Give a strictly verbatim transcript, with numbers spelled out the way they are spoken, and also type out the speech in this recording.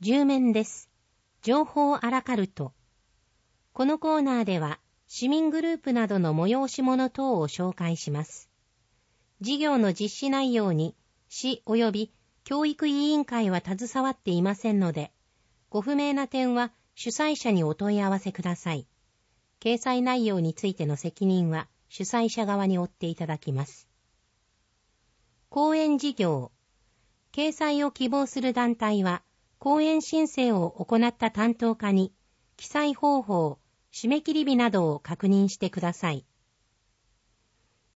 じゅう面です。情報アラカルト。このコーナーでは市民グループなどの催し物等を紹介します。事業の実施内容に市及び教育委員会は携わっていませんので、ご不明な点は主催者にお問い合わせください。掲載内容についての責任は主催者側に負っていただきます。講演事業。掲載を希望する団体は、講演申請を行った担当課に、記載方法、締め切り日などを確認してください。